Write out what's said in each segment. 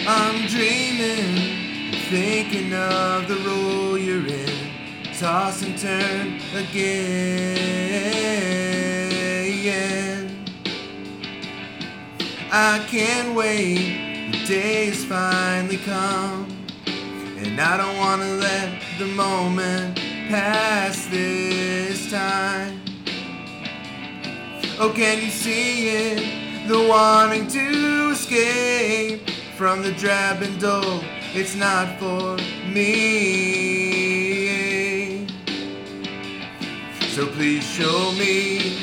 I'm dreaming, thinking of the role you're in. Toss and turn again. I can't wait, the day's finally come, and I don't want to let the moment pass this time. Oh, can you see it? The wanting to escape from the drab and dull, it's not for me. So please show me,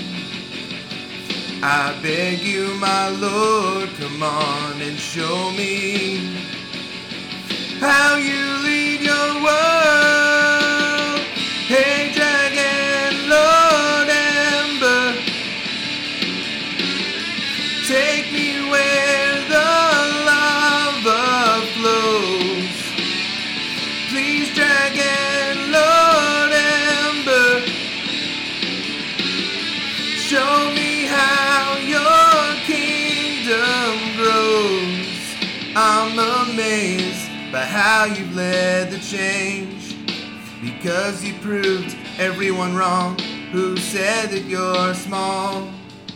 I beg you, my Lord, come on and show me how you lead your world. Hey, dragon, Lord Ember, take me where the lava flows. Please, dragon, Lord Ember, show me how your kingdom grows. I'm amazed by how you've led the change, because you proved everyone wrong who said that you're small.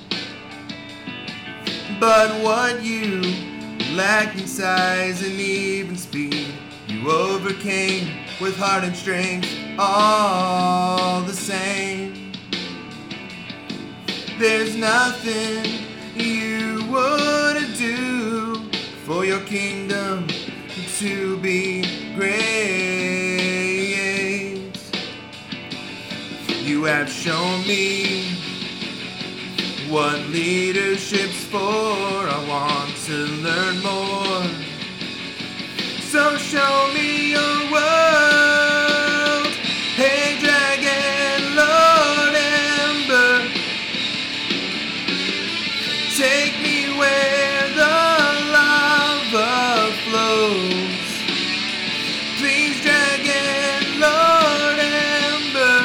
But what you lack in size and even speed, you overcame with heart and strength all the same. There's nothing you wouldn't do for your kingdom to be great. You have shown me what leadership's for. I want to learn more. So show me your world. Hey, dragon, Lord Ember, take me where the lava flows. Please, dragon, Lord Ember,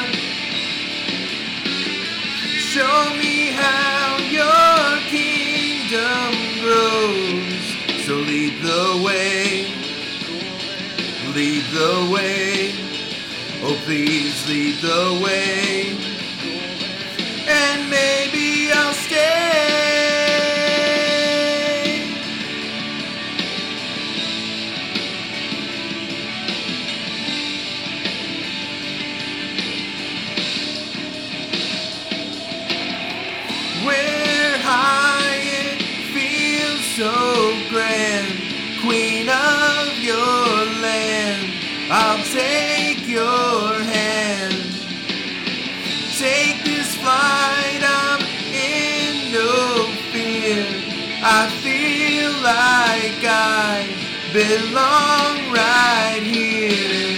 show me how your kingdom grows. So lead the way, lead the way. Oh, please lead the way, and maybe I'll stay. Where high it feels so grand, queen of your land, I'll take your hand. Take this flight, I'm in no fear. I feel like I belong right here.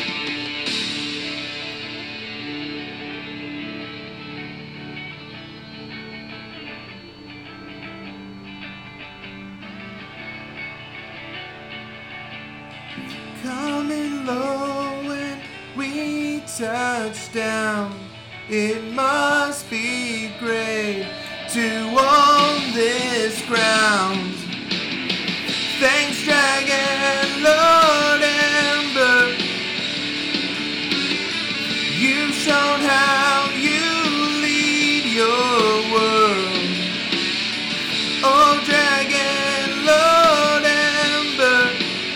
Coming low when we touch down, it must be great to own this ground. Thanks, dragon, Lord Ember, you've shown how you lead your world. Oh, dragon, Lord Ember,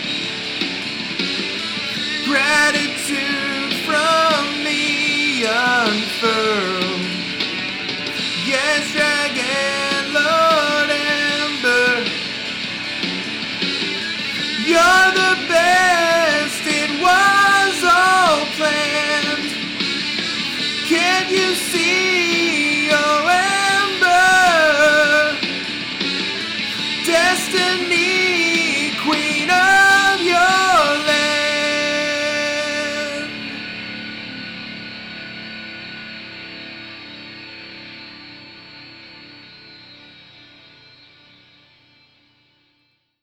gratitude from me unfurled. Yes, dragon, Lord Ember, you're the best.